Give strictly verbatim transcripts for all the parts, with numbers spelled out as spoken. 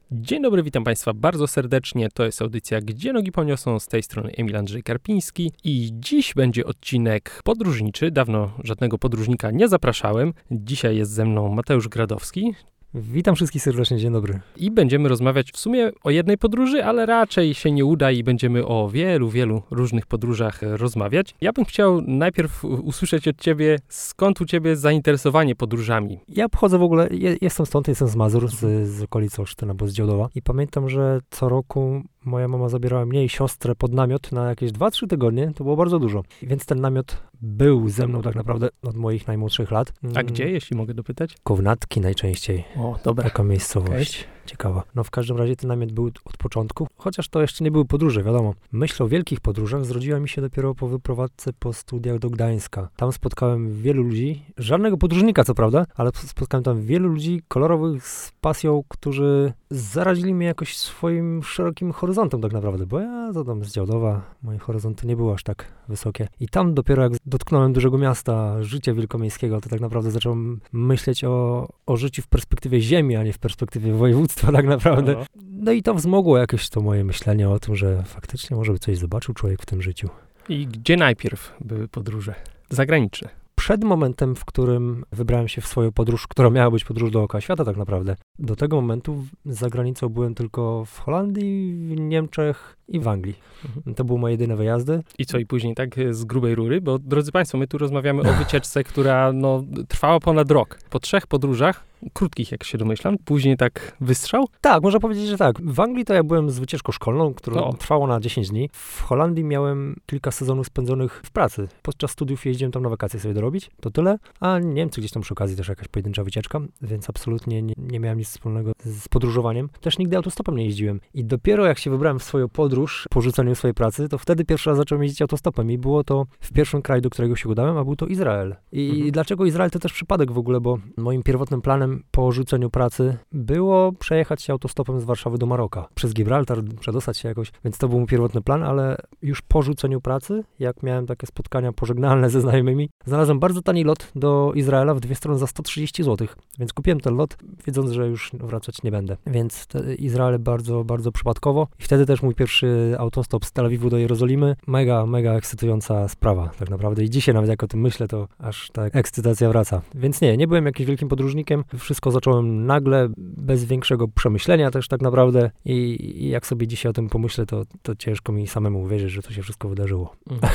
Dzień dobry, witam Państwa bardzo serdecznie. To jest audycja Gdzie Nogi Poniosą, z tej strony Emil Andrzej Karpiński i dziś będzie odcinek podróżniczy. Dawno żadnego podróżnika nie zapraszałem. Dzisiaj jest ze mną Mateusz Gradowski. Witam wszystkich serdecznie, dzień dobry. I będziemy rozmawiać w sumie o jednej podróży, ale raczej się nie uda i będziemy o wielu, wielu różnych podróżach rozmawiać. Ja bym chciał najpierw usłyszeć od ciebie, skąd u ciebie zainteresowanie podróżami? Ja pochodzę w ogóle, je, jestem stąd, jestem z Mazur, z, z okolicy Olsztyna, bo z Działdowa. I pamiętam, że co roku moja mama zabierała mnie i siostrę pod namiot na jakieś dwa trzy tygodnie, to było bardzo dużo. Więc ten namiot był ze mną tak naprawdę od moich najmłodszych lat. A gdzie, jeśli mogę dopytać? Kownatki najczęściej. O, dobra. Taka miejscowość. Okay. Ciekawa. No w każdym razie ten namiot był od początku, chociaż to jeszcze nie były podróże, wiadomo. Myśl o wielkich podróżach zrodziła mi się dopiero po wyprowadzce po studiach do Gdańska. Tam spotkałem wielu ludzi, żadnego podróżnika co prawda, ale spotkałem tam wielu ludzi kolorowych z pasją, którzy zarazili mnie jakoś swoim szerokim horyzontem tak naprawdę, bo ja to tam z Działdowa, moje horyzonty nie były aż tak wysokie. I tam dopiero jak dotknąłem dużego miasta, życia wielkomiejskiego, to tak naprawdę zacząłem myśleć o, o życiu w perspektywie ziemi, a nie w perspektywie województwa tak naprawdę. No. no i to wzmogło jakieś to moje myślenie o tym, że faktycznie może by coś zobaczył człowiek w tym życiu. I gdzie najpierw były podróże? Zagraniczne. Przed momentem, w którym wybrałem się w swoją podróż, która miała być podróż dookoła świata tak naprawdę, do tego momentu za granicą byłem tylko w Holandii, w Niemczech i w Anglii. Mhm. To były moje jedyne wyjazdy. I co, i później tak z grubej rury? Bo drodzy Państwo, my tu rozmawiamy o wycieczce, która no, trwała ponad rok. Po trzech podróżach, krótkich jak się domyślam, później tak wystrzał? Tak, można powiedzieć, że tak. W Anglii to ja byłem z wycieczką szkolną, która o. trwała na dziesięć dni. W Holandii miałem kilka sezonów spędzonych w pracy. Podczas studiów jeździłem tam na wakacje sobie dorobić, to tyle. A Niemcy gdzieś tam przy okazji też jakaś pojedyncza wycieczka, więc absolutnie nie, nie miałem nic wspólnego z podróżowaniem. Też nigdy autostopem nie jeździłem. I dopiero jak się wybrałem w swoją podróż po rzuceniu swojej pracy, to wtedy pierwszy raz zacząłem jeździć autostopem i było to w pierwszym kraju, do którego się udałem, a był to Izrael. I mhm. dlaczego Izrael? To też przypadek w ogóle, bo moim pierwotnym planem po rzuceniu pracy było przejechać się autostopem z Warszawy do Maroka. Przez Gibraltar, przedostać się jakoś, więc to był mój pierwotny plan, ale już po rzuceniu pracy, jak miałem takie spotkania pożegnalne ze znajomymi, znalazłem bardzo tani lot do Izraela w dwie strony za sto trzydzieści złotych, więc kupiłem ten lot, wiedząc, że już wracać nie będę. Więc Izrael bardzo, bardzo przypadkowo i wtedy też mój pierwszy autostop z Tel Awiwu do Jerozolimy. Mega, mega ekscytująca sprawa tak naprawdę i dzisiaj nawet jak o tym myślę, to aż ta ekscytacja wraca. Więc nie, nie byłem jakimś wielkim podróżnikiem. Wszystko zacząłem nagle, bez większego przemyślenia też tak naprawdę i, i jak sobie dzisiaj o tym pomyślę, to, to ciężko mi samemu uwierzyć, że to się wszystko wydarzyło. Mhm.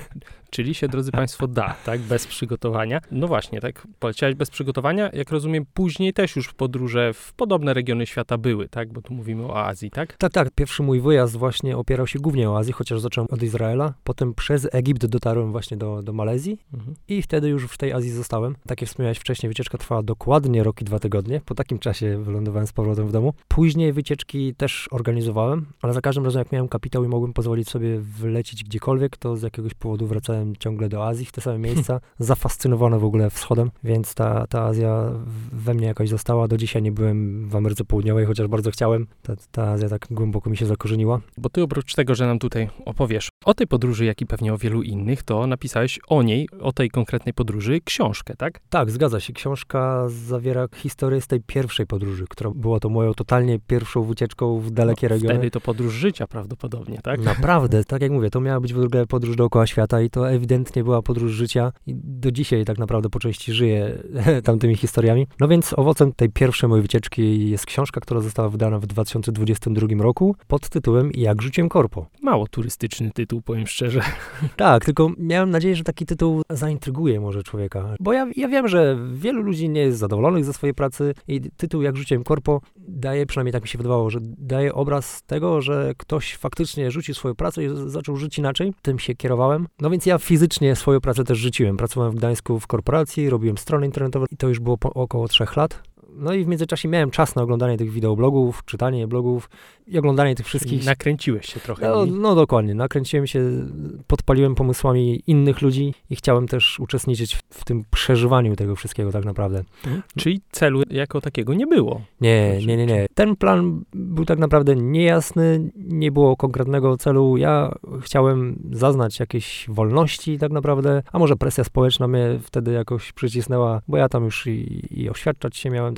Czyli się, drodzy Państwo, da, tak? Bez przygotowania. No właśnie, tak? Poleciałeś bez przygotowania. Jak rozumiem, później też już podróże w podobne regiony świata były, tak? Bo tu mówimy o Azji, tak? Tak, tak. Pierwszy mój wyjazd właśnie opierał się głównie o Azji, chociaż zacząłem od Izraela. Potem przez Egipt dotarłem właśnie do, do Malezji mhm. i wtedy już w tej Azji zostałem. Tak jak wspomniałeś wcześniej, wycieczka trwała dokładnie rok i dwa tygodnie. Po takim czasie wylądowałem z powrotem w domu. Później wycieczki też organizowałem, ale za każdym razem jak miałem kapitał i mogłem pozwolić sobie wlecieć gdziekolwiek, to z jakiegoś powodu wracałem ciągle do Azji, w te same miejsca, zafascynowany w ogóle wschodem, więc ta, ta Azja we mnie jakoś została. Do dzisiaj nie byłem w Ameryce Południowej, chociaż bardzo chciałem. Ta, ta Azja tak głęboko mi się zakorzeniła. Bo ty oprócz tego, że nam tutaj opowiesz o tej podróży, jak i pewnie o wielu innych, to napisałeś o niej, o tej konkretnej podróży książkę, tak? Tak, zgadza się. Książka zawiera historię z tej pierwszej podróży, która była to moją totalnie pierwszą wycieczką w dalekie no, regiony. Wtedy to podróż życia prawdopodobnie, tak? Naprawdę, tak jak mówię, to miała być w ogóle podróż dookoła świata i to ewidentnie była podróż życia i do dzisiaj tak naprawdę po części żyję tamtymi historiami. No więc owocem tej pierwszej mojej wycieczki jest książka, która została wydana w dwa tysiące dwudziestym drugim roku pod tytułem Jak rzuciłem korpo. Mało turystyczny tytuł, powiem szczerze. Tak, tylko miałem nadzieję, że taki tytuł zaintryguje może człowieka. Bo ja, ja wiem, że wielu ludzi nie jest zadowolonych ze swojej pracy i tytuł Jak rzuciłem korpo daje, przynajmniej tak mi się wydawało, że daje obraz tego, że ktoś faktycznie rzucił swoją pracę i zaczął żyć inaczej. Tym się kierowałem. No więc ja fizycznie swoją pracę też rzuciłem. Pracowałem w Gdańsku w korporacji, robiłem strony internetowe i to już było po około trzech lat. No i w międzyczasie miałem czas na oglądanie tych wideoblogów, czytanie blogów i oglądanie tych wszystkich. Nakręciłeś się trochę. No, no dokładnie, nakręciłem się, podpaliłem pomysłami innych ludzi i chciałem też uczestniczyć w, w tym przeżywaniu tego wszystkiego tak naprawdę. Hmm. Czyli celu jako takiego nie było? Nie, nie, nie, nie. Ten plan był tak naprawdę niejasny, nie było konkretnego celu. Ja chciałem zaznać jakieś wolności tak naprawdę, a może presja społeczna mnie wtedy jakoś przycisnęła, bo ja tam już i, i oświadczać się miałem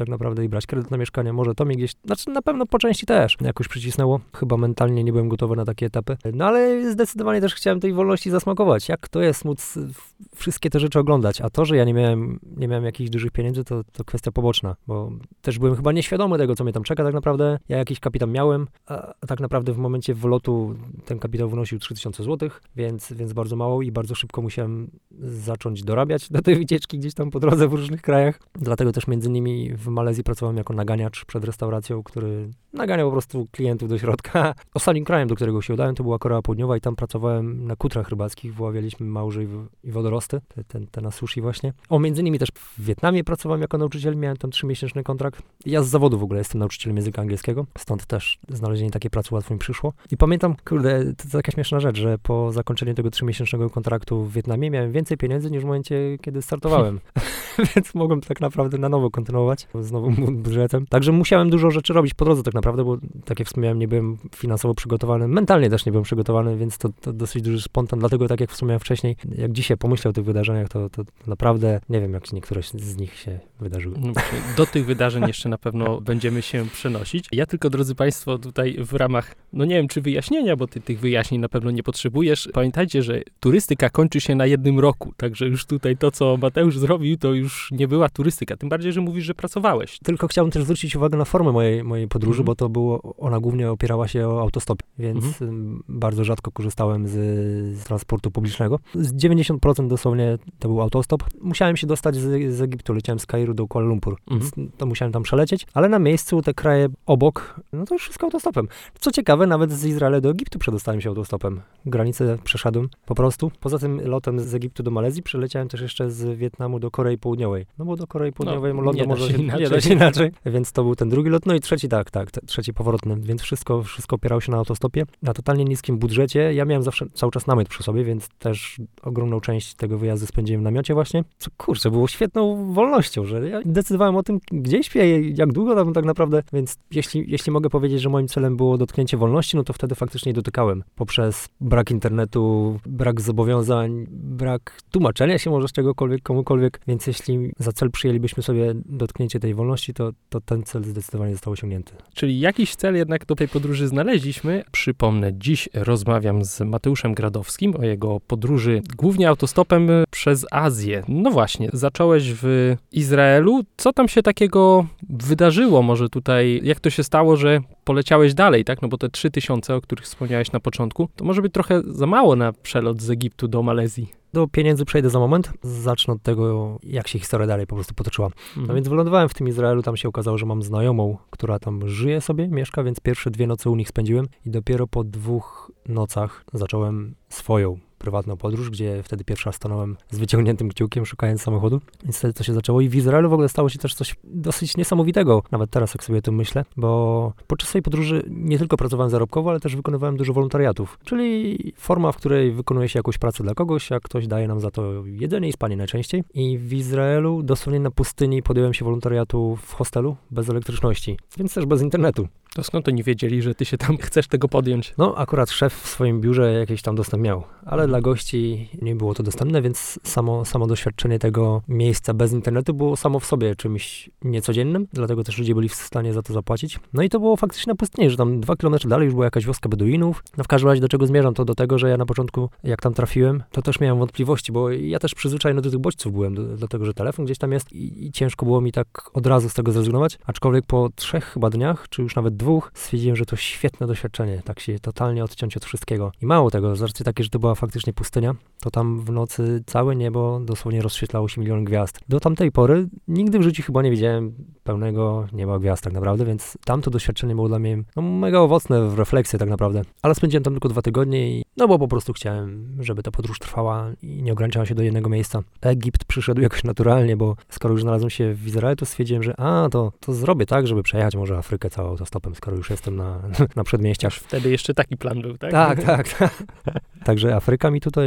tak naprawdę i brać kredyt na mieszkanie. Może to mi gdzieś, znaczy na pewno po części też jakoś przycisnęło. Chyba mentalnie nie byłem gotowy na takie etapy. No ale zdecydowanie też chciałem tej wolności zasmakować. Jak to jest móc wszystkie te rzeczy oglądać, a to, że ja nie miałem, nie miałem jakichś dużych pieniędzy, to, to kwestia poboczna, bo też byłem chyba nieświadomy tego, co mnie tam czeka tak naprawdę. Ja jakiś kapitał miałem, a tak naprawdę w momencie wylotu ten kapitał wynosił trzy tysiące złotych, więc, więc bardzo mało i bardzo szybko musiałem zacząć dorabiać do tej wycieczki gdzieś tam po drodze w różnych krajach. Dlatego też między innymi w Malezji pracowałem jako naganiacz przed restauracją, który naganiał po prostu klientów do środka. Ostatnim krajem, do którego się udałem, to była Korea Południowa i tam pracowałem na kutrach rybackich, wyławialiśmy małże i, i wodorosty, te, te, te na sushi właśnie. O, między innymi też w Wietnamie pracowałem jako nauczyciel, miałem tam trzymiesięczny kontrakt. Ja z zawodu w ogóle jestem nauczycielem języka angielskiego, stąd też znalezienie takiej pracy łatwo mi przyszło. I pamiętam, kurde, to, to taka śmieszna rzecz, że po zakończeniu tego trzymiesięcznego kontraktu w Wietnamie miałem więcej pieniędzy niż w momencie, kiedy startowałem. Więc mogłem tak naprawdę na nowo kontynuować z nowym budżetem. Także musiałem dużo rzeczy robić po drodze tak naprawdę, bo tak jak wspomniałem, nie byłem finansowo przygotowany, mentalnie też nie byłem przygotowany, więc to, to dosyć duży spontan. Dlatego tak jak wspomniałem wcześniej, jak dzisiaj pomyślę o tych wydarzeniach, to, to naprawdę nie wiem, jak niektóre z nich się wydarzyły. No właśnie, do tych wydarzeń jeszcze na pewno będziemy się przenosić. Ja tylko, drodzy Państwo, tutaj w ramach, no nie wiem, czy wyjaśnienia, bo ty tych wyjaśnień na pewno nie potrzebujesz. Pamiętajcie, że turystyka kończy się na jednym roku, także już tutaj to, co Mateusz zrobił, to już nie była turystyka. Tym bardziej, że mówisz, że pracowałeś. Tylko chciałbym też zwrócić uwagę na formę mojej, mojej podróży, mm. bo to było, ona głównie opierała się o autostopie, więc mm. bardzo rzadko korzystałem z, z transportu publicznego. Z dziewięćdziesiąt procent dosłownie to był autostop. Musiałem się dostać z, z Egiptu, leciałem z Kairu do Kuala Lumpur, mm. więc to musiałem tam przelecieć, ale na miejscu te kraje obok, no to już wszystko autostopem. Co ciekawe, nawet z Izraela do Egiptu przedostałem się autostopem. Granicę przeszedłem po prostu. Poza tym lotem z Egiptu do Malezji przeleciałem też jeszcze z Wietnamu do Korei Południowej. No bo do Korei Południowej no, lądu może się inaczej. Nie da się inaczej. Więc to był ten drugi lot. No i trzeci tak, tak, trzeci powrotny. Więc wszystko, wszystko opierało się na autostopie. Na totalnie niskim budżecie. Ja miałem zawsze cały czas namiot przy sobie, więc też ogromną część tego wyjazdu spędziłem w namiocie właśnie. Co kurczę, było świetną wolnością, że ja decydowałem o tym, gdzie śpię, jak długo tam tak naprawdę. Więc jeśli, jeśli mogę powiedzieć, że moim celem było dotknięcie wolności, no to wtedy faktycznie dotykałem. Poprzez brak internetu, brak zobowiązań, brak tłumaczenia się może z czegokolwiek, komukolwiek. Więc jeśli za cel przyjęlibyśmy sobie dotknięcie tej wolności, to, to ten cel zdecydowanie został osiągnięty. Czyli jakiś cel jednak do tej podróży znaleźliśmy. Przypomnę, dziś rozmawiam z Mateuszem Gradowskim o jego podróży głównie autostopem przez Azję. No właśnie, zacząłeś w Izraelu. Co tam się takiego wydarzyło może tutaj? Jak to się stało, że poleciałeś dalej, tak? No bo te trzy tysiące, o których wspomniałeś na początku, to może być trochę za mało na przelot z Egiptu do Malezji. Do pieniędzy przejdę za moment. Zacznę od tego, jak się historia dalej po prostu potoczyła. Mhm. No więc wylądowałem w tym Izraelu, tam się okazało, że mam znajomą, która tam żyje sobie, mieszka, więc pierwsze dwie noce u nich spędziłem i dopiero po dwóch nocach zacząłem swoją prywatną podróż, gdzie wtedy pierwszy raz stanąłem z wyciągniętym kciukiem, szukając samochodu. Więc wtedy to się zaczęło i w Izraelu w ogóle stało się też coś dosyć niesamowitego, nawet teraz jak sobie o tym myślę, bo podczas swojej podróży nie tylko pracowałem zarobkowo, ale też wykonywałem dużo wolontariatów, czyli forma, w której wykonuje się jakąś pracę dla kogoś, a ktoś daje nam za to jedzenie i spanie najczęściej. I w Izraelu dosłownie na pustyni podjąłem się wolontariatu w hostelu bez elektryczności, więc też bez internetu. To skąd oni wiedzieli, że ty się tam chcesz tego podjąć? No, akurat szef w swoim biurze jakiś tam dostęp miał, ale dla gości nie było to dostępne, więc samo, samo doświadczenie tego miejsca bez internetu było samo w sobie czymś niecodziennym, dlatego też ludzie byli w stanie za to zapłacić. No i to było faktycznie na pustyni, że tam dwa kilometry dalej już była jakaś wioska Beduinów. No w każdym razie do czego zmierzam, to do tego, że ja na początku, jak tam trafiłem, to też miałem wątpliwości, bo ja też przyzwyczajony do tych bodźców byłem, do, dlatego że telefon gdzieś tam jest i, i ciężko było mi tak od razu z tego zrezygnować, aczkolwiek po trzech chyba dniach, czy już nawet dwóch, stwierdziłem, że to świetne doświadczenie, tak się totalnie odciąć od wszystkiego. I mało tego, z racji takiej, że to była faktycznie pustynia, to tam w nocy całe niebo dosłownie rozświetlało się milion gwiazd. Do tamtej pory nigdy w życiu chyba nie widziałem pełnego nieba gwiazd tak naprawdę, więc tamto doświadczenie było dla mnie no, mega owocne w refleksji tak naprawdę. Ale spędziłem tam tylko dwa tygodnie i no bo po prostu chciałem, żeby ta podróż trwała i nie ograniczała się do jednego miejsca. Egipt przyszedł jakoś naturalnie, bo skoro już znalazłem się w Izraelu, to stwierdziłem, że a, to, to zrobię tak, żeby przejechać może Afrykę całą autostopem, skoro już jestem na, na przedmieściach. Wtedy jeszcze taki plan był, tak? Tak, tak. tak. Także Afryka mi tutaj weszła do głowy.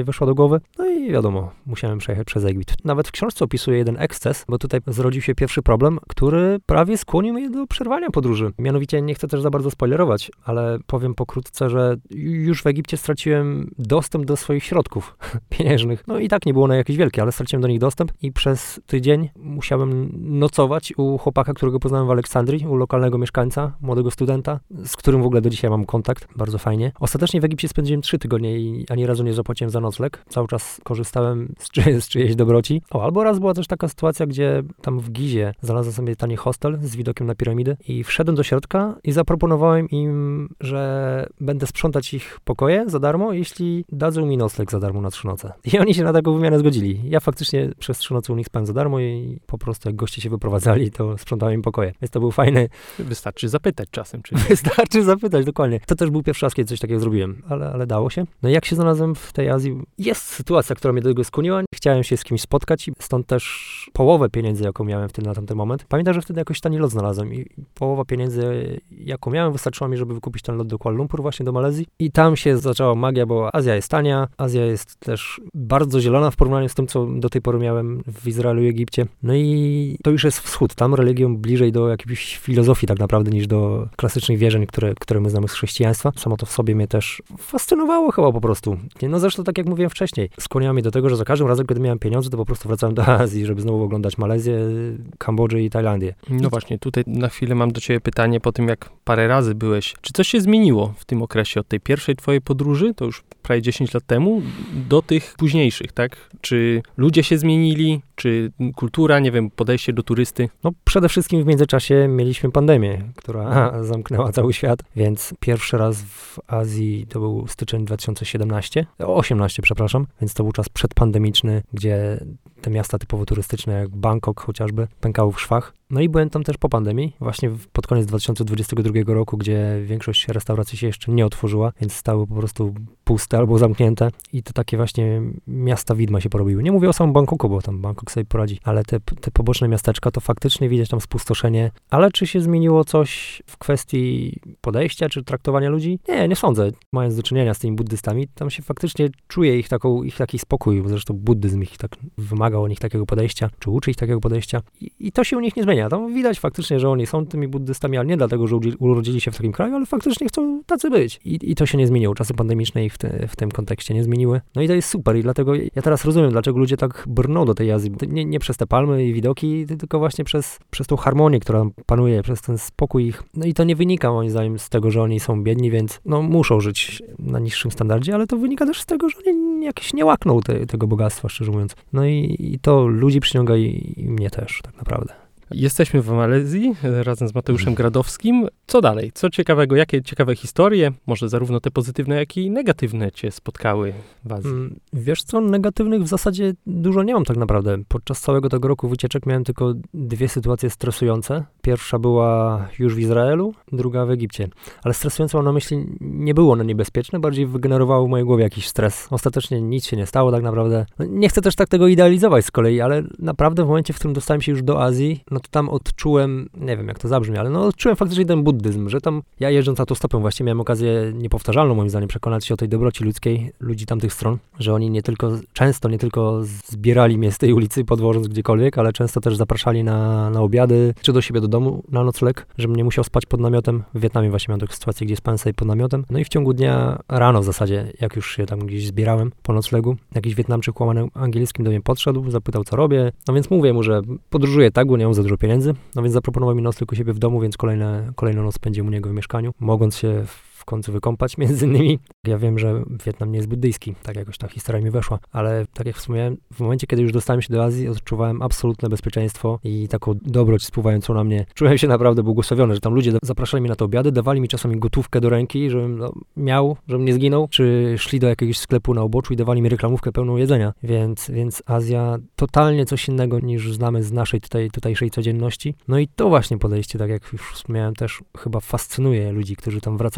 głowy. No i wiadomo, musiałem przejechać przez Egipt. Nawet w książce opisuję jeden eksces, bo tutaj zrodził się pierwszy problem, który prawie skłonił mnie do przerwania podróży. Mianowicie nie chcę też za bardzo spoilerować, ale powiem pokrótce, że już w Egipcie straciłem dostęp do swoich środków pieniężnych. No i tak nie było one jakieś wielkie, ale straciłem do nich dostęp i przez tydzień musiałem nocować u chłopaka, którego poznałem w Aleksandrii, u lokalnego mieszkańca, młodego studenta, z którym w ogóle do dzisiaj mam kontakt. Bardzo fajnie. Ostatecznie w Egipcie spędziłem trzy tygodnie i ani razu nie zapłaciłem za nocleg. Cały czas korzystałem z, czy, z czyjejś dobroci. O, albo raz była też taka sytuacja, gdzie tam w Gizie znalazłem sobie tani hostel z widokiem na piramidy i wszedłem do środka i zaproponowałem im, że będę sprzątać ich pokoje za darmo, jeśli dadzą mi nocleg za darmo na trzy noce. I oni się na taką wymianę zgodzili. Ja faktycznie przez trzy noce u nich spałem za darmo i po prostu jak goście się wyprowadzali, to sprzątałem im pokoje. Więc to był fajny... Wystarczy zapytać czasem, czy... Wystarczy zapytać, dokładnie. To też był pierwszy raz, kiedy coś takiego zrobiłem, ale, ale dało się. No i jak się znalazłem w tej Azji, jest sytuacja, która mnie do tego skłoniła. Chciałem się z kimś spotkać i stąd też połowę pieniędzy, jaką miałem wtedy na tamten moment. Pamiętam, że wtedy jakoś tani lot znalazłem i połowa pieniędzy, jaką miałem, wystarczyła mi, żeby wykupić ten lot do Kuala Lumpur, właśnie do Malezji. I tam się zaczęła magia, bo Azja jest tania, Azja jest też bardzo zielona w porównaniu z tym, co do tej pory miałem w Izraelu i Egipcie. No i to już jest wschód. Tam religią bliżej do jakiejś filozofii tak naprawdę niż do klasycznych wierzeń, które, które my znamy z chrześcijaństwa. Samo to w sobie mnie też fascynowało chyba po prostu. No zresztą tak jak mówiłem wcześniej, skłoniło mnie do tego, że za każdym razem, kiedy miałem pieniądze, to po prostu wracałem do Azji, żeby znowu oglądać Malezję, Kambodżę i Tajlandię. No właśnie, tutaj na chwilę mam do ciebie pytanie po tym, jak parę razy byłeś. Czy coś się zmieniło w tym okresie od tej pierwszej twojej podróży, to już prawie dziesięć lat temu, do tych późniejszych, tak? Czy ludzie się zmienili, czy kultura, nie wiem, podejście do turysty? No przede wszystkim w międzyczasie mieliśmy pandemię, która zamknęła cały świat, więc pierwszy raz w Azji to był styczeń dwa tysiące siedemnasty, osiemnasty, przepraszam, więc to był czas przedpandemiczny, gdzie te miasta typowo turystyczne, jak Bangkok chociażby, pękały w szwach. No i byłem tam też po pandemii, właśnie pod koniec dwa tysiące dwudziestego drugiego roku, gdzie większość restauracji się jeszcze nie otworzyła, więc stały po prostu puste albo zamknięte i to takie właśnie miasta widma się porobiły. Nie mówię o samym Bangkoku, bo tam Bangkok sobie poradzi, ale te, te poboczne miasteczka, to faktycznie widać tam spustoszenie. Ale czy się zmieniło coś w kwestii podejścia, czy traktowania ludzi? Nie, nie sądzę. Mając do czynienia z tymi buddystami, tam się faktycznie czuje ich, taką, ich taki spokój, bo zresztą buddyzm ich tak wymagał od nich takiego podejścia, czy uczy ich takiego podejścia i, i to się u nich nie zmienia. Tam widać faktycznie, że oni są tymi buddystami, ale nie dlatego, że urodzili się w takim kraju, ale faktycznie chcą tacy być. I, i to się nie zmieniło. Czasy pandemiczne ich w, te, w tym kontekście nie zmieniły. No i to jest super i dlatego ja teraz rozumiem, dlaczego ludzie tak brną do tej Azji. Nie, nie przez te palmy i widoki, tylko właśnie przez, przez tą harmonię, która panuje, przez ten spokój ich. No i to nie wynika moim zdaniem z tego, że oni są biedni, więc no muszą żyć na niższym standardzie, ale to wynika też z tego, że oni jakieś nie łakną te, tego bogactwa, szczerze mówiąc. No i, i to ludzi przyciąga i, i mnie też tak naprawdę. Jesteśmy w Malezji razem z Mateuszem Gradowskim. Co dalej? Co ciekawego? Jakie ciekawe historie, może zarówno te pozytywne, jak i negatywne cię spotkały w Azji? Wiesz co, negatywnych w zasadzie dużo nie mam tak naprawdę. Podczas całego tego roku wycieczek miałem tylko dwie sytuacje stresujące. Pierwsza była już w Izraelu, druga w Egipcie. Ale stresujące mam na myśli, nie było one niebezpieczne, bardziej wygenerowało w mojej głowie jakiś stres. Ostatecznie nic się nie stało tak naprawdę. No, nie chcę też tak tego idealizować z kolei, ale naprawdę w momencie, w którym dostałem się już do Azji, no to tam odczułem, nie wiem jak to zabrzmi, ale no odczułem faktycznie ten buddyzm, że tam ja jeżdżąc autostopem właśnie miałem okazję niepowtarzalną moim zdaniem przekonać się o tej dobroci ludzkiej, ludzi tamtych stron, że oni nie tylko, często nie tylko zbierali mnie z tej ulicy podwożąc gdziekolwiek, ale często też zapraszali na, na obiady, czy do siebie do domu na nocleg, żebym nie musiał spać pod namiotem. W Wietnamie właśnie miałem taką sytuację, gdzie spałem sobie pod namiotem. No i w ciągu dnia rano w zasadzie, jak już się tam gdzieś zbierałem po noclegu, jakiś Wietnamczyk łamanym angielskim do mnie podszedł, zapytał co robię, no więc mówię mu, że podróżuję tak, bo nie mam za dużo pieniędzy, no więc zaproponował mi nocleg u siebie w domu, więc kolejne, kolejną noc spędziłem u niego w mieszkaniu, mogąc się w końcu wykąpać między innymi. Ja wiem, że Wietnam nie jest buddyjski, tak jakoś ta historia mi weszła, ale tak jak wspomniałem, w momencie, kiedy już dostałem się do Azji, odczuwałem absolutne bezpieczeństwo i taką dobroć spływającą na mnie. Czułem się naprawdę błogosławiony, że tam ludzie zapraszali mnie na te obiady, dawali mi czasami gotówkę do ręki, żebym no, miał, żebym nie zginął, czy szli do jakiegoś sklepu na uboczu i dawali mi reklamówkę pełną jedzenia, więc, więc Azja totalnie coś innego niż znamy z naszej tutaj, tutejszej codzienności. No i to właśnie podejście, tak jak już wspomniałem, też chyba fascynuje ludzi, którzy tam wracają.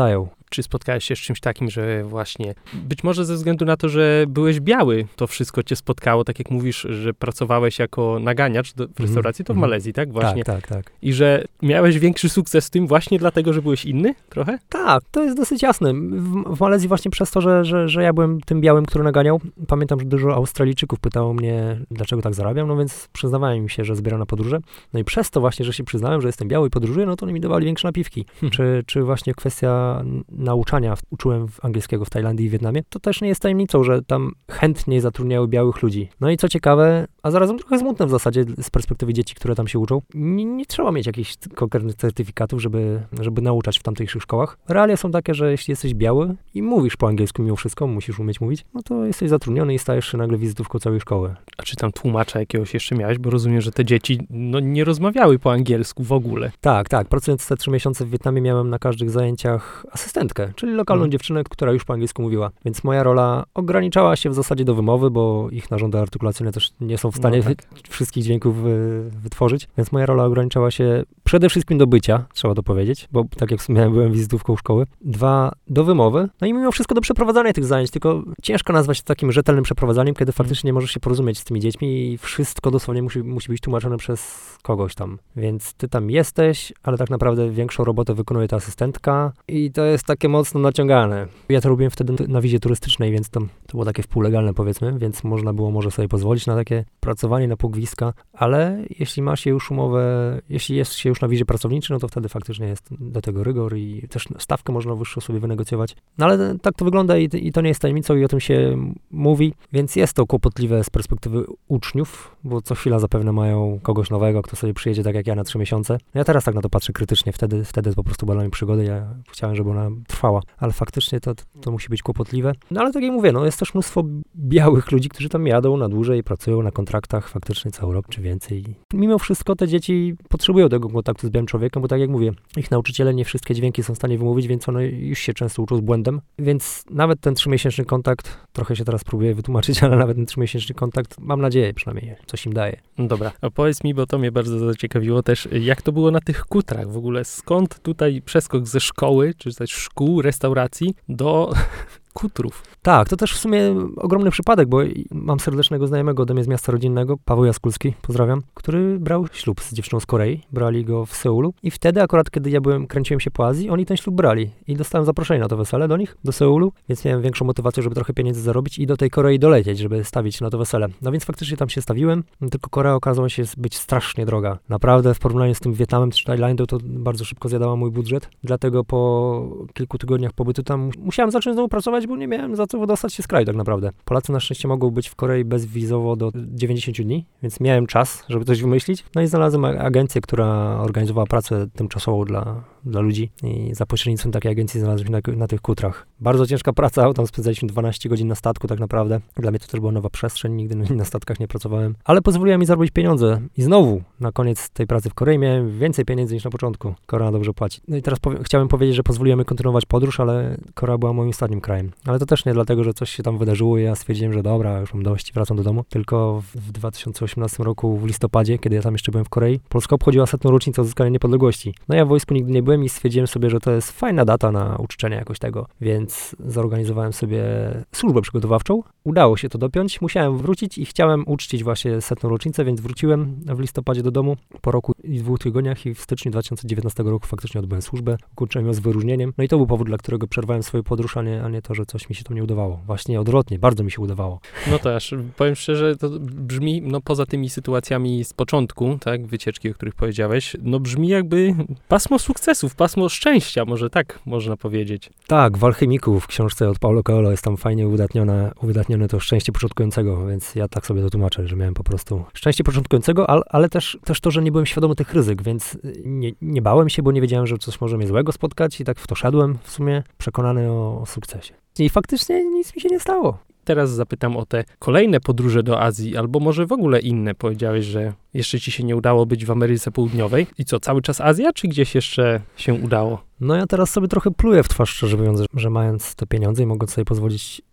Czy spotkałeś się z czymś takim, że właśnie, być może ze względu na to, że byłeś biały, to wszystko cię spotkało, tak jak mówisz, że pracowałeś jako naganiacz do, w restauracji, to w Malezji, tak? Właśnie. Tak, tak, tak. I że miałeś większy sukces w tym właśnie dlatego, że byłeś inny trochę? Tak, to jest dosyć jasne. W, w Malezji właśnie przez to, że, że, że ja byłem tym białym, który naganiał, pamiętam, że dużo Australijczyków pytało mnie, dlaczego tak zarabiam, no więc przyznawałem im się, że zbieram na podróże. No i przez to właśnie, że się przyznałem, że jestem biały i podróżuję, no to oni mi dawali większe napiwki. Hmm. Czy, czy właśnie kwestia nauczania, uczyłem angielskiego w Tajlandii i Wietnamie, to też nie jest tajemnicą, że tam chętniej zatrudniały białych ludzi. No i co ciekawe, a zarazem trochę smutne w zasadzie z perspektywy dzieci, które tam się uczą, nie, nie trzeba mieć jakichś konkretnych certyfikatów, żeby, żeby nauczać w tamtejszych szkołach. Realia są takie, że jeśli jesteś biały i mówisz po angielsku mimo wszystko, musisz umieć mówić, no to jesteś zatrudniony i stajesz się nagle wizytówką całej szkoły. A czy tam tłumacza jakiegoś jeszcze miałeś? Bo rozumiem, że te dzieci no, nie rozmawiały po angielsku w ogóle. Tak, tak. Pracując te trzy miesiące w Wietnamie miałem na każdych zajęciach asystentkę, czyli lokalną hmm. dziewczynę, która już po angielsku mówiła. Więc moja rola ograniczała się w zasadzie do wymowy, bo ich narządy artykulacyjne też nie są w stanie no tak. wszystkich dźwięków wy, wytworzyć. Więc moja rola ograniczała się przede wszystkim do bycia, trzeba to powiedzieć, bo tak jak wspomniałem, byłem wizytówką szkoły. Dwa, do wymowy. No i mimo wszystko do przeprowadzania tych zajęć, tylko ciężko nazwać to takim rzetelnym przeprowadzaniem, kiedy faktycznie nie możesz się porozumieć z tymi dziećmi i wszystko dosłownie musi, musi być tłumaczone przez kogoś tam. Więc ty tam jesteś, ale tak naprawdę większą robotę wykonuje ta asystentka i to jest takie mocno naciągane. Ja to robiłem wtedy na wizie turystycznej, więc to, to było takie wpółlegalne, powiedzmy, więc można było może sobie pozwolić na takie pracowanie na pół gwizdka, ale jeśli ma się już umowę, jeśli jest się już na wizie pracowniczej, no to wtedy faktycznie jest do tego rygor i też stawkę można wyższą sobie wynegocjować. No ale tak to wygląda i, i to nie jest tajemnicą i o tym się mówi, więc jest to kłopotliwe z perspektywy uczniów, bo co chwila zapewne mają kogoś nowego, kto sobie przyjedzie tak jak ja na trzy miesiące. Ja teraz tak na to patrzę krytycznie, wtedy, wtedy po prostu była mi przygody, ja chciałem, żeby ona trwała, ale faktycznie to, to, to musi być kłopotliwe. No ale tak jak mówię, no jest też mnóstwo białych ludzi, którzy tam jadą na dłużej, pracują na kontraktach faktycznie cały rok czy więcej. Mimo wszystko te dzieci potrzebują tego kontaktu z białym człowiekiem, bo tak jak mówię, ich nauczyciele nie wszystkie dźwięki są w stanie wymówić, więc one już się często uczą z błędem, więc nawet ten trzymiesięczny kontakt, trochę się teraz próbuję wytłumaczyć, ale nawet ten trzymiesięczny kontakt, mam nadzieję przynajmniej, coś im daje. No dobra, a powiedz mi, bo to mnie bardzo zaciekawiło też, jak to było na tych kutrach w ogóle, skąd tutaj przeskok ze szkoły, czy też szkół, restauracji do kutrów. Tak, to też w sumie ogromny przypadek, bo mam serdecznego znajomego ode mnie z miasta rodzinnego, Paweł Jaskulski, pozdrawiam, który brał ślub z dziewczyną z Korei, brali go w Seulu i wtedy akurat, kiedy ja byłem, kręciłem się po Azji, oni ten ślub brali i dostałem zaproszenie na to wesele do nich, do Seulu, więc miałem większą motywację, żeby trochę pieniędzy zarobić i do tej Korei dolecieć, żeby stawić się na to wesele. No więc faktycznie tam się stawiłem, tylko Korea okazała się być strasznie droga. Naprawdę w porównaniu z tym Wietnamem czy Tajlandią to bardzo szybko zjadała mój budżet, dlatego po kilku tygodniach pobytu tam musiałem zacząć znowu pracować, bo nie miałem za co wydostać się z kraju tak naprawdę. Polacy na szczęście mogą być w Korei bezwizowo do dziewięćdziesięciu dni, więc miałem czas, żeby coś wymyślić. No i znalazłem agencję, która organizowała pracę tymczasową dla, dla ludzi i za pośrednictwem takiej agencji znalazłem się na, na tych kutrach. Bardzo ciężka praca, tam spędzaliśmy dwanaście godzin na statku tak naprawdę. Dla mnie to też była nowa przestrzeń, nigdy na statkach nie pracowałem, ale pozwoliła mi zarobić pieniądze. I znowu, na koniec tej pracy w Korei miałem więcej pieniędzy niż na początku. Korea dobrze płaci. No i teraz powie- chciałem powiedzieć, że pozwoliłem mi kontynuować podróż, ale Korea była moim ostatnim krajem. Ale to też nie dlatego, że coś się tam wydarzyło i ja stwierdziłem, że dobra, już mam dość, wracam do domu. Tylko w, w dwa tysiące osiemnastym roku w listopadzie, kiedy ja tam jeszcze byłem w Korei, Polska obchodziła setną rocznicę odzyskania niepodległości. No ja w wojsku nigdy nie byłem i stwierdziłem sobie, że to jest fajna data na uczczenie jakoś tego, więc zorganizowałem sobie służbę przygotowawczą. Udało się to dopiąć, musiałem wrócić i chciałem uczcić właśnie setną rocznicę, więc wróciłem w listopadzie do domu po roku i dwóch tygodniach i w styczniu dwa tysiące dziewiętnastego roku faktycznie odbyłem służbę, ukończyłem ją z wyróżnieniem. No i to był powód, dla którego przerwałem swoją podróż, a nie, a nie to, że coś mi się tam nie udawało. Właśnie odwrotnie, bardzo mi się udawało. No to aż powiem szczerze, to brzmi, no poza tymi sytuacjami z początku, tak, wycieczki, o których powiedziałeś, no brzmi jakby pasmo sukcesów, pasmo szczęścia, może tak można powiedzieć. Tak, w Alchemiku w książce od Paulo Coelho jest tam fajnie uwydatnione, uwydatnione to szczęście początkującego, więc ja tak sobie to tłumaczę, że miałem po prostu szczęście początkującego, ale, ale też, też to, że nie byłem świadomy tych ryzyk, więc nie, nie bałem się, bo nie wiedziałem, że coś może mnie złego spotkać i tak w to szedłem w sumie przekonany o, o sukcesie. I faktycznie nic mi się nie stało. Teraz zapytam o te kolejne podróże do Azji, albo może w ogóle inne. Powiedziałeś, że jeszcze ci się nie udało być w Ameryce Południowej. I co, cały czas Azja, czy gdzieś jeszcze się udało? No ja teraz sobie trochę pluję w twarz, szczerze mówiąc, że, że mając te pieniądze i mogąc sobie pozwolić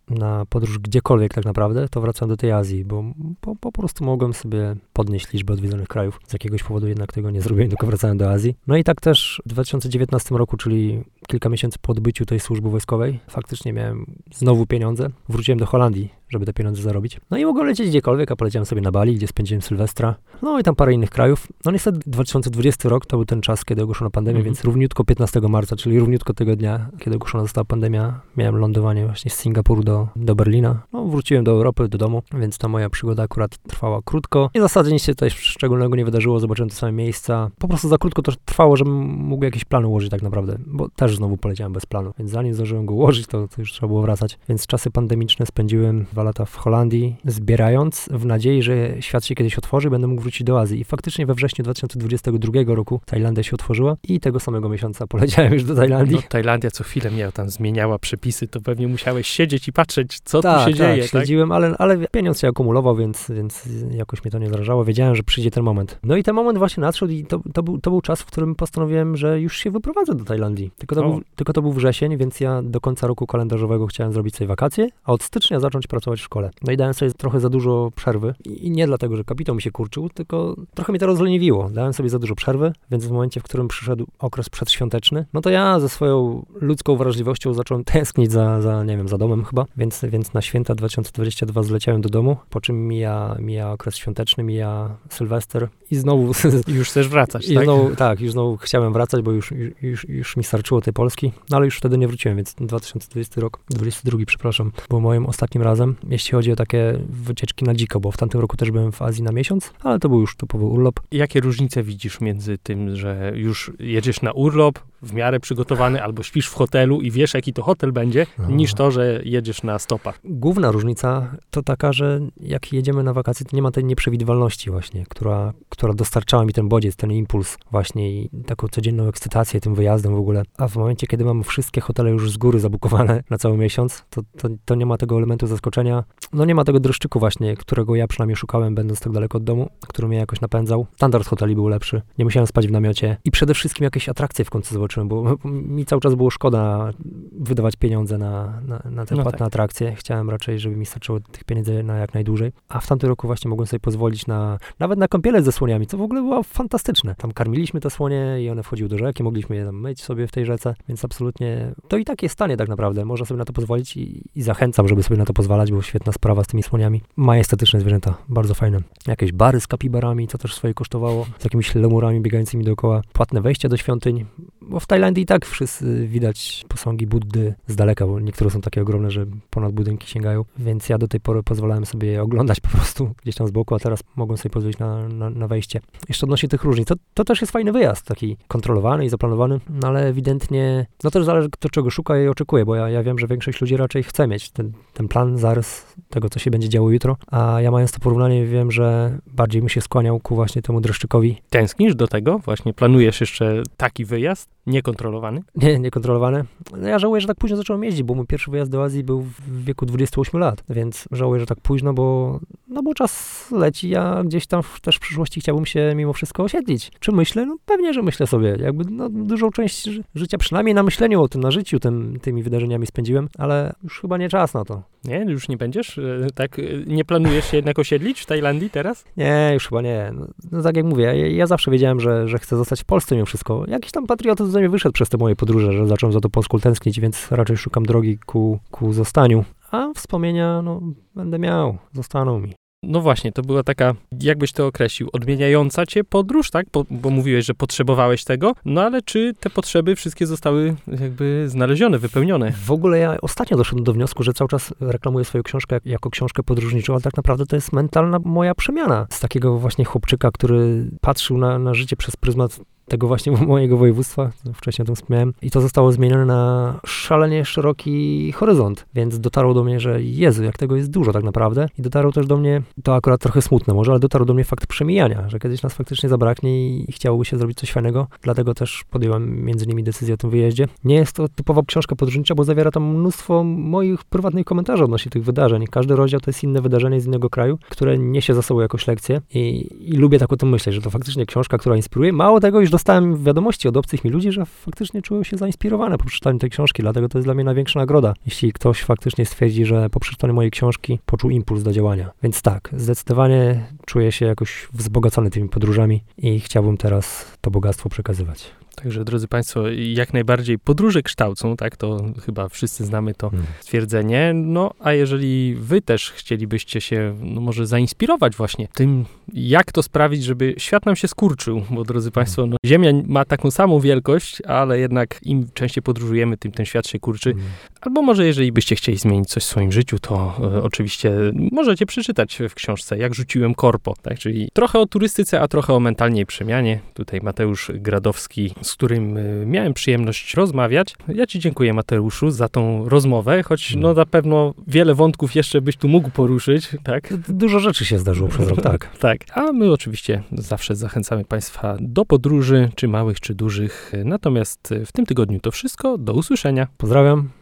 na podróż gdziekolwiek tak naprawdę, to wracałem do tej Azji, bo po, po prostu mogłem sobie podnieść liczbę odwiedzonych krajów. Z jakiegoś powodu jednak tego nie zrobiłem, tylko wracałem do Azji. No i tak też w dwa tysiące dziewiętnastym roku, czyli kilka miesięcy po odbyciu tej służby wojskowej, faktycznie miałem znowu pieniądze. Wróciłem do Holandii, żeby te pieniądze zarobić. No i mogłem lecieć gdziekolwiek, a poleciałem sobie na Bali, gdzie spędziłem Sylwestra. No i tam parę innych krajów. No niestety dwa tysiące dwudziesty rok to był ten czas, kiedy ogłoszono pandemię, mm-hmm. więc równiutko piętnastego marca, czyli równiutko tego dnia, kiedy ogłoszona została pandemia, miałem lądowanie właśnie z Singapuru do, do Berlina. No wróciłem do Europy, do domu, więc ta moja przygoda akurat trwała krótko. I w zasadzie nic się tutaj szczególnego nie wydarzyło, zobaczyłem te same miejsca. Po prostu za krótko to trwało, żebym mógł jakiś plan ułożyć tak naprawdę, bo też znowu poleciałem bez planu, więc zanim zdążyłem go ułożyć, to, to już trzeba było wracać. Więc czasy pandemiczne spędziłem dwa lata w Holandii, zbierając w nadziei, że świat się kiedyś otworzy, będę mógł wrócić do Azji. I faktycznie we wrześniu dwa tysiące dwudziestego drugiego roku Tajlandia się otworzyła i tego samego miesiąca poleciałem już do Tajlandii. No, Tajlandia co chwilę miała tam zmieniała przepisy, to pewnie musiałeś siedzieć i patrzeć, co tak, tu się tak, dzieje. Tak, śledziłem, ale, ale pieniądz się akumulował, więc, więc jakoś mnie to nie zrażało. Wiedziałem, że przyjdzie ten moment. No i ten moment właśnie nadszedł i to, to, był, to był czas, w którym postanowiłem, że już się wyprowadzę do Tajlandii. Tylko to, był, tylko to był wrzesień, więc ja do końca roku kalendarzowego chciałem zrobić sobie wakacje, a od stycznia zacząć pracować w szkole. No i dałem sobie trochę za dużo przerwy i nie dlatego, że kapitał mi się kurczył, tylko trochę mi to rozleniwiło. Dałem sobie za dużo przerwy, więc w momencie, w którym przyszedł okres przedświąteczny, no to ja ze swoją ludzką wrażliwością zacząłem tęsknić za, za nie wiem, za domem chyba, więc, więc na święta dwa tysiące dwudziestego drugiego zleciałem do domu, po czym mija, mija okres świąteczny, mija Sylwester i znowu... I już chcesz wracać, i tak? Znowu, tak, już znowu chciałem wracać, bo już, już, już mi starczyło tej Polski, no ale już wtedy nie wróciłem, więc dwa tysiące dwudziesty rok, dwudziesty drugi, przepraszam, był moim ostatnim razem, jeśli chodzi o takie wycieczki na dziko, bo w tamtym roku też byłem w Azji na miesiąc, ale to był już typowy urlop. Jakie różnice widzisz między tym, że już jedziesz na urlop, w miarę przygotowany, albo śpisz w hotelu i wiesz, jaki to hotel będzie, no. niż to, że jedziesz na stopach? Główna różnica to taka, że jak jedziemy na wakacje, to nie ma tej nieprzewidywalności właśnie, która, która dostarczała mi ten bodziec, ten impuls właśnie i taką codzienną ekscytację tym wyjazdem w ogóle. A w momencie, kiedy mam wszystkie hotele już z góry zabukowane na cały miesiąc, to, to, to nie ma tego elementu zaskoczenia. No nie ma tego dreszczyku właśnie, którego ja przynajmniej szukałem, będąc tak daleko od domu, który mnie jakoś napędzał. Standard hoteli był lepszy, nie musiałem spać w namiocie i przede wszystkim jakieś atrakcje w końcu zobaczyłem, bo mi cały czas było szkoda wydawać pieniądze na, na, na te no płatne tak. atrakcje. Chciałem raczej, żeby mi starczyło tych pieniędzy na jak najdłużej. A w tamtym roku właśnie mogłem sobie pozwolić na, nawet na kąpiele ze słoniami, co w ogóle było fantastyczne. Tam karmiliśmy te słonie i one wchodziły do rzeki, mogliśmy je tam myć sobie w tej rzece, więc absolutnie to i tak jest stanie tak naprawdę. Można sobie na to pozwolić i, i zachęcam, żeby sobie na to pozwalać, bo świetna sprawa z tymi słoniami. Majestatyczne zwierzęta, bardzo fajne. Jakieś bary z kapibarami, co też swoje kosztowało, z jakimiś lemurami biegającymi dookoła. Płatne wejście do świątyń, bo w Tajlandii i tak wszyscy widać posągi Buddy z daleka, bo niektóre są takie ogromne, że ponad budynki sięgają, więc ja do tej pory pozwalałem sobie je oglądać po prostu gdzieś tam z boku, a teraz mogłem sobie pozwolić na, na, na wejście. Jeszcze odnośnie tych różnic, to, to też jest fajny wyjazd, taki kontrolowany i zaplanowany, no ale ewidentnie, no też zależy kto czego szuka i oczekuje, bo ja, ja wiem, że większość ludzi raczej chce mieć ten, ten plan, zarys tego, co się będzie działo jutro, a ja mając to porównanie wiem, że bardziej bym się skłaniał ku właśnie temu dreszczykowi. Tęsknisz do tego? Właśnie planujesz jeszcze taki wyjazd? Niekontrolowany? Nie, niekontrolowany. No ja żałuję, że tak późno zacząłem jeździć, bo mój pierwszy wyjazd do Azji był w wieku dwudziestu ośmiu lat, więc żałuję, że tak późno, bo no bo czas leci, a gdzieś tam w, też w przyszłości chciałbym się mimo wszystko osiedlić. Czy myślę? No pewnie, że myślę sobie. Jakby no, dużą część życia, przynajmniej na myśleniu o tym, na życiu tym, tymi wydarzeniami spędziłem, ale już chyba nie czas na to. Nie? Już nie będziesz? Tak? Nie planujesz się jednak osiedlić w Tajlandii teraz? Nie, już chyba nie. No, no tak jak mówię, ja, ja zawsze wiedziałem, że, że chcę zostać w Polsce mimo wszystko. Jakiś tam patriotyzm ze mnie wyszedł przez te moje podróże, że zacząłem za to Polską tęsknić, więc raczej szukam drogi ku, ku zostaniu. A wspomnienia, no, będę miał, zostaną mi. No właśnie, to była taka, jakbyś to określił, odmieniająca cię podróż, tak? Bo, bo mówiłeś, że potrzebowałeś tego, no ale czy te potrzeby wszystkie zostały jakby znalezione, wypełnione? W ogóle ja ostatnio doszedłem do wniosku, że cały czas reklamuję swoją książkę jako książkę podróżniczą, ale tak naprawdę to jest mentalna moja przemiana. Z takiego właśnie chłopczyka, który patrzył na, na życie przez pryzmat tego właśnie mojego województwa, wcześniej o tym wspomniałem, i to zostało zmienione na szalenie szeroki horyzont, więc dotarło do mnie, że Jezu, jak tego jest dużo tak naprawdę, i dotarło też do mnie, to akurat trochę smutne może, ale dotarł do mnie fakt przemijania, że kiedyś nas faktycznie zabraknie i chciałoby się zrobić coś fajnego, dlatego też podjąłem między innymi decyzję o tym wyjeździe. Nie jest to typowa książka podróżnicza, bo zawiera tam mnóstwo moich prywatnych komentarzy odnośnie tych wydarzeń. Każdy rozdział to jest inne wydarzenie z innego kraju, które niesie za sobą jakąś lekcję i, i lubię tak o tym myśleć, że to faktycznie książka, która inspiruje, mało tego, już dostałem wiadomości od obcych mi ludzi, że faktycznie czują się zainspirowane po przeczytaniu tej książki, dlatego to jest dla mnie największa nagroda. Jeśli ktoś faktycznie stwierdzi, że po przeczytaniu mojej książki poczuł impuls do działania. Więc tak, zdecydowanie czuję się jakoś wzbogacony tymi podróżami i chciałbym teraz to bogactwo przekazywać. Także, drodzy Państwo, jak najbardziej podróże kształcą, tak, to chyba wszyscy znamy to hmm. stwierdzenie, no a jeżeli wy też chcielibyście się, no może zainspirować właśnie tym, jak to sprawić, żeby świat nam się skurczył, bo drodzy Państwo, no, Ziemia ma taką samą wielkość, ale jednak im częściej podróżujemy, tym ten świat się kurczy, hmm. albo może jeżeli byście chcieli zmienić coś w swoim życiu, to e, oczywiście możecie przeczytać w książce, jak rzuciłem korpo, tak, czyli trochę o turystyce, a trochę o mentalnej przemianie. Tutaj Mateusz Gradowski, z którym miałem przyjemność rozmawiać. Ja ci dziękuję, Mateuszu, za tą rozmowę, choć no na pewno wiele wątków jeszcze byś tu mógł poruszyć, tak? Dużo rzeczy się zdarzyło przez rok, tak. Tak, a my oczywiście zawsze zachęcamy Państwa do podróży, czy małych, czy dużych. Natomiast w tym tygodniu to wszystko. Do usłyszenia. Pozdrawiam.